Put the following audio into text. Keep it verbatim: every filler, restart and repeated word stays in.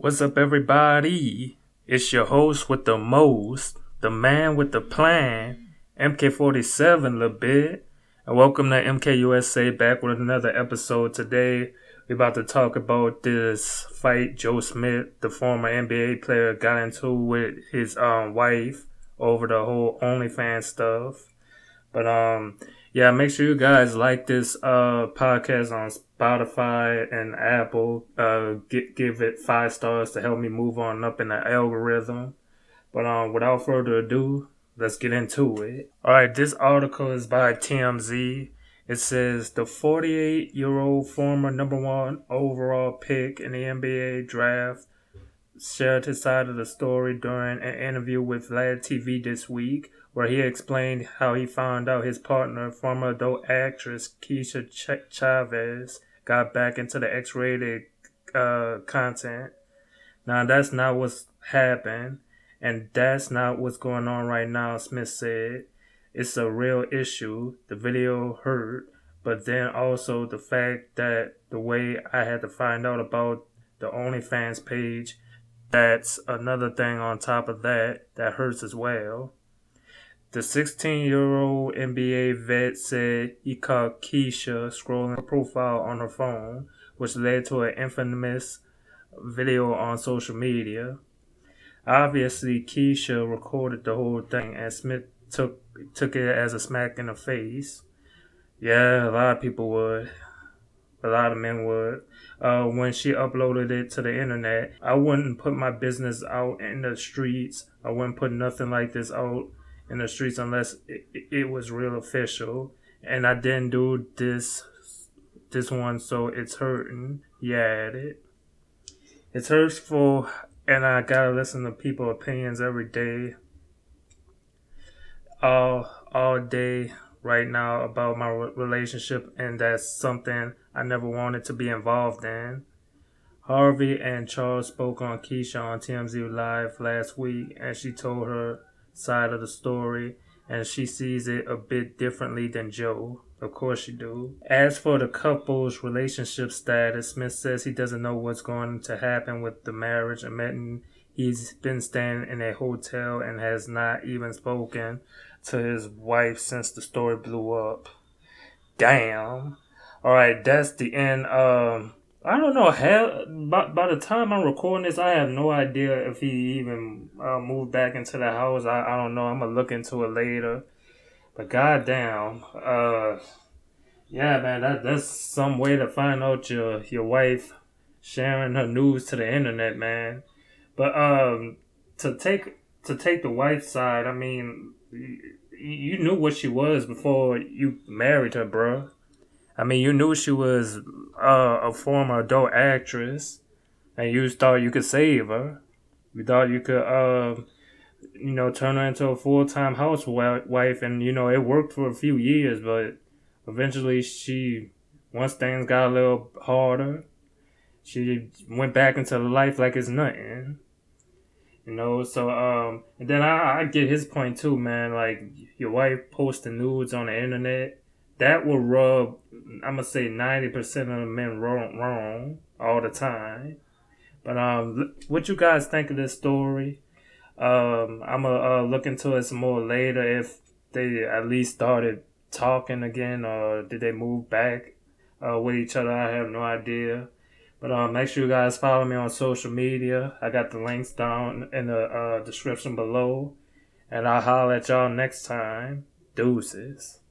What's up, everybody? It's your host with the most, the man with the plan, M K forty-seven, little bit. And welcome to M K U S A back with another episode. Today, we're about to talk about this fight Joe Smith, the former N B A player, got into with his um wife over the whole OnlyFans stuff. But um, yeah, make sure you guys like this uh podcast on Spotify and Apple. Uh, give give it five stars to help me move on up in the algorithm. But um, without further ado, let's get into it. All right, this article is by T M Z. It says the forty-eight-year-old former number one overall pick in the N B A draft shared his side of the story during an interview with Vlad T V this week, where he explained how he found out his partner, former adult actress Keisha Ch- Chavez, got back into the X-rated uh, content. Now, that's not what's happened, and that's not what's going on right now, Smith said. It's a real issue. The video hurt, but then also the fact that the way I had to find out about the OnlyFans page, that's another thing on top of that that hurts as well. The sixteen-year-old N B A vet said he caught Keisha scrolling her profile on her phone, which led to an infamous video on social media. Obviously, Keisha recorded the whole thing, and Smith took took it as a smack in the face. Yeah, a lot of people would. A lot of men would. Uh, when she uploaded it to the internet, I wouldn't put my business out in the streets. I wouldn't put nothing like this out in the streets unless it, it was real official. And I didn't do this this one, so it's hurting. He added. It's hurtful, and I gotta listen to people's opinions every day. All all day right now about my relationship, and that's something I never wanted to be involved in. Harvey and Charles spoke on Keisha on T M Z Live last week, and she told her side of the story, and she sees it a bit differently than Joe. Of course she do. As for the couple's relationship status, Smith says he doesn't know what's going to happen with the marriage, admitting he's been staying in a hotel and has not even spoken to his wife since the story blew up. Damn. Alright, that's the end. Um, I don't know. Hell, by, by the time I'm recording this, I have no idea if he even uh, moved back into the house. I, I don't know. I'm going to look into it later. But goddamn. Uh, yeah, man, that that's some way to find out your, your wife sharing her news to the internet, man. But um, to take to take the wife's side, I mean, you knew what she was before you married her, bro. I mean, you knew she was uh, a former adult actress, and you thought you could save her. You thought you could, uh, you know, turn her into a full-time housewife, and, you know, it worked for a few years, but eventually she, once things got a little harder, she went back into life like it's nothing. You know, so, um, and then I, I get his point too, man. Like, your wife posting nudes on the internet, that will rub, I'm gonna say ninety percent of the men wrong, wrong all the time. But, um, what you guys think of this story? Um, I'm gonna uh, look into it some more later if they at least started talking again, or did they move back uh, with each other? I have no idea. But um, make sure you guys follow me on social media. I got the links down in the uh, description below. And I'll holler at y'all next time. Deuces.